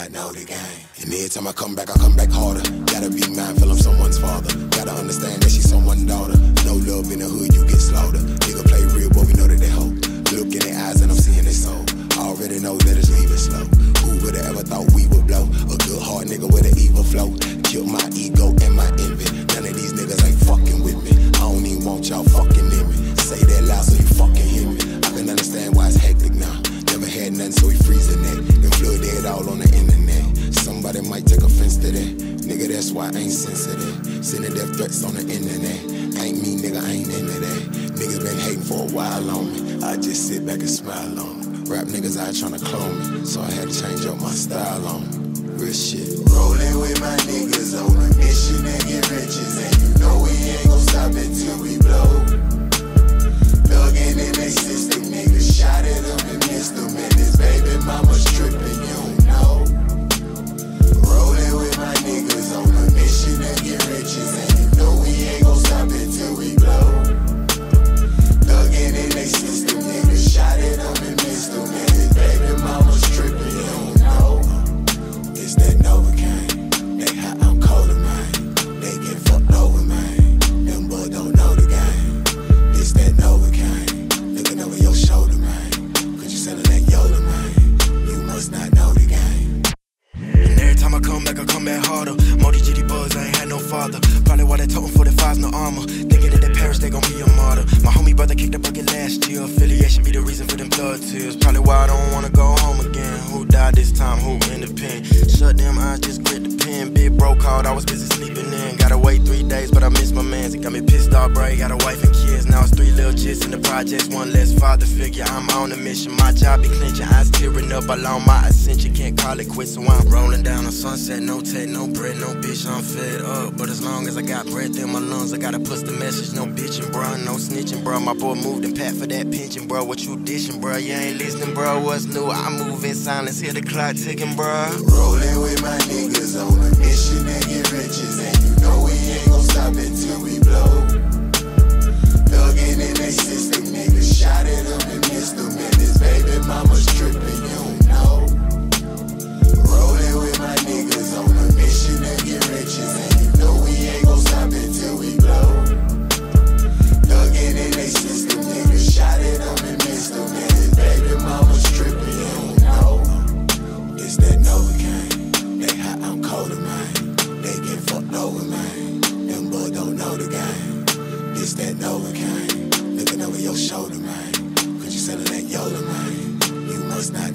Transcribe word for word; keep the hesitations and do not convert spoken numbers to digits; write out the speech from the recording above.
not know the game. And every time I come back, I come back harder. Gotta be mindful, I'm someone's father. Gotta understand that she's someone's daughter. No love in the hood, you get slaughtered. Nigga play real, but we know that they hope. Look in their eyes and I'm seeing their soul. I already know that it's leaving slow. Who would've ever thought we would blow? A good hard nigga with an evil flow. Kill my ego and my envy. None of these niggas ain't fucking with me. I don't even want y'all fucking in me. Say that loud so you fucking hear me. I can understand why it's hectic now. Never had nothing so he freezing that. Then flood it all on the internet. Somebody might take offense to that. Nigga, that's why I ain't sensitive. Sending death threats on the internet. Ain't me, nigga, I ain't into that. Niggas been hating for a while on me. I just sit back and smile on them. Rap niggas out tryna clone me, so I had to change up my style on them. Real shit. Rolling with my niggas on a mission and get riches. And you know we ain't gon' stop until we blow. Thuggin' in they system, niggas shot at them and missed them. And this baby mama's trippin', you don't know. Rolling with my niggas on a mission and get riches. And you know we ain't gon' stop until we blow. Thuggin' in they system, niggas shot at them and missed them. And this baby mama's trippin', you don't know. It's that Novocaine. They hot, I'm colder, man. They get fucked over, man. Them boys don't know the game. It's that Novocaine. Looking over your shoulder, man. Cause you selling that Yola, man. You must not know the game. And every time I come back, I come back harder. Modi G D Buzz, I ain't had no father. Probably why they toting forty-fives, no armor. Thinking that their parents, they gon' be a martyr. My homie brother kicked a bucket last year. Affiliation be the reason for them blood tears. Probably why I don't wanna go home again. Who died this time? Who in the pen? Shut them eyes, just grit the pen. Big bro called, I was busy sleeping in. Gotta wait three days, but I miss my mans. It got me pissed off, bro. Got a wife and kids. Now it's three little jits in the projects. One less father figure. I'm on a mission. My job be clenching. Eyes tearing up along my ascension. Can't call it quits, so I'm rolling down on sunset. No take, no bread, no bitch. I'm fed up. But as long as I got breath in my lungs, I gotta push the message. No bitching, bro. No snitching, bro. My boy moved and pat for that pension, bro. What you dishing, bro? You ain't listening, bro. What's new? I move in silence. Hear the clock ticking, bro. Rolling with my niggas on a mission and get riches. And you know we ain't gon' stop until we blow. Thuggin' in they system, niggas shot at them and missed them. And this baby mama's trippin', you don't know. Rolling with my niggas on a mission and get riches. And you know we ain't gon' stop until we blow. Thuggin' in they system, niggas shot at them and missed them. And this baby mama's trippin', you don't know. It's that Novocaine. They hot, I'm colder, man. They get fucked over, man. Them boys don't know the game. It's that Novocaine. Looking over your shoulder, man. Cause you selling that Yola, man. You must not